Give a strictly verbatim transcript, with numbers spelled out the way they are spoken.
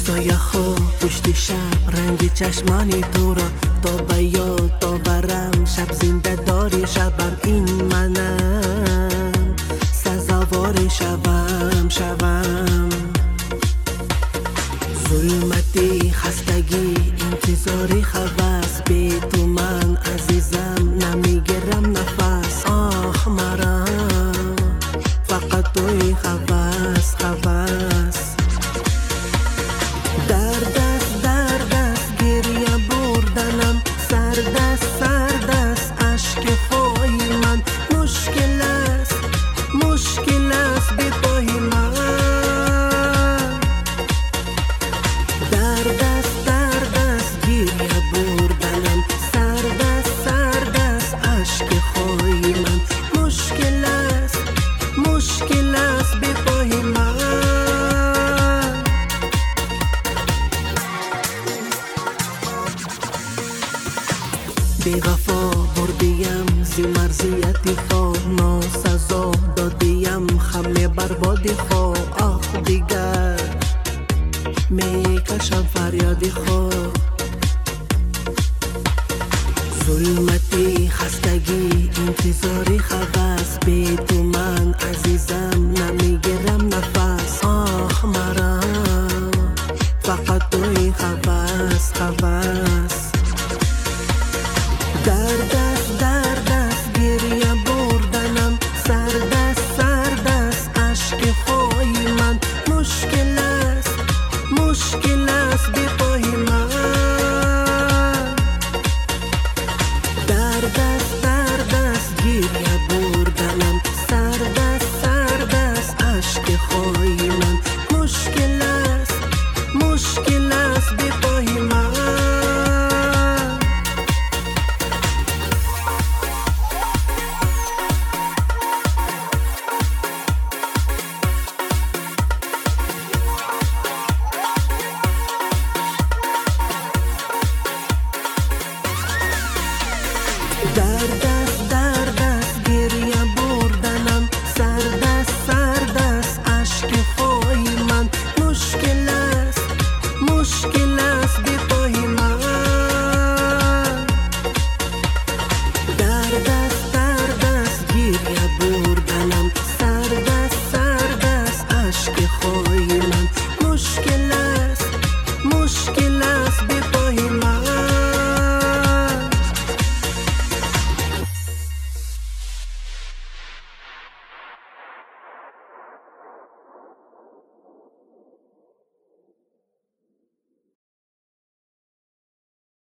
سایه ها پشت شب رنگ چشمانی تو را تا به یاد آورم. شب زنده داری شبم این منم، سزاوار شوم شوم. ظلمتی خستگی انتظاری خواست، بی تو من عزیزم نمیگیرم نفس. آه مرا فقط توی خواست خواست. درد است درد است گریه بردنم، سرد است سرد است اشک خوی من. مشکل است مشکل است بی توی من. درد است درد است گریه بردنم، سرد است سرد است اشک خوی من. مشکل است مشکل است بی توی من. بی وفا بردیم زی مرزیتی خواه، ناسزا دادیم خمه بربادی خواه. آخ دیگر میکشم فریادی خواه. ظلمتی خستگی انتظاری خواست، بی تو من عزیزم نمیگیرم نفس. آخ مرا فقط توی خواست خواست. درد است درد است گریه بردنم، سرد است سرد است اشک خوی من. مشکل است مشکل است بی توی من. درد است درد است گریه بردنم، سرد است سرد است اشک خوی من. مشکل است مشکل است بی توی من. درد